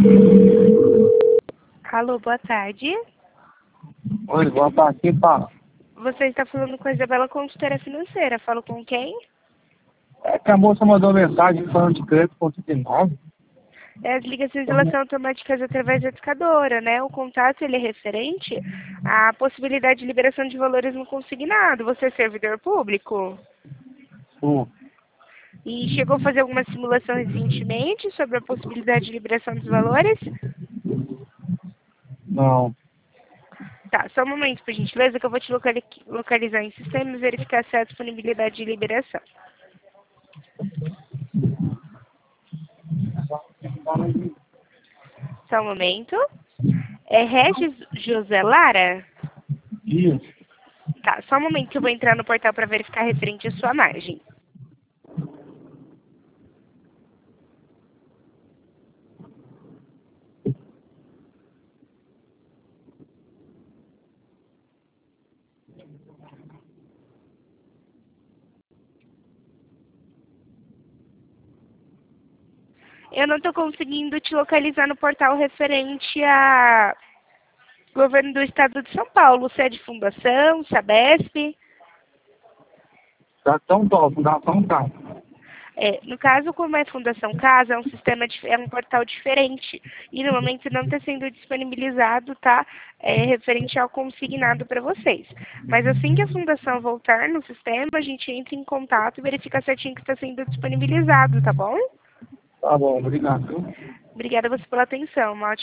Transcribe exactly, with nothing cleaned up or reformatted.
Alô, boa tarde. Oi, boa tarde, quem fala? Você está falando com a Isabela, consultora financeira. Falo com quem? É que a moça mandou mensagem falando de crédito ponto nove. É as ligações de relação automáticas através da discadora, né? O contato ele é referente à possibilidade de liberação de valores no consignado. Você é servidor público? Sim. E chegou a fazer alguma simulação recentemente sobre a possibilidade de liberação dos valores? Não. Tá, só um momento, por gentileza, que eu vou te locali- localizar em sistema e verificar se há disponibilidade de liberação. Só um momento. É Regis José Lara? Isso. Tá, só um momento que eu vou entrar no portal para verificar referente à sua margem. Eu não estou conseguindo te localizar no portal referente a governo do estado de São Paulo. Você é de fundação, Sabesp? Tá tão top, fundação tá. É, no caso, como é Fundação Casa, é um sistema, dif- é um portal diferente. E no momento não está sendo disponibilizado, tá? É, referente ao consignado para vocês. Mas assim que a Fundação voltar no sistema, a gente entra em contato e verifica certinho que está sendo disponibilizado, tá bom? Tá bom, obrigado. Obrigada a você pela atenção. Uma ótima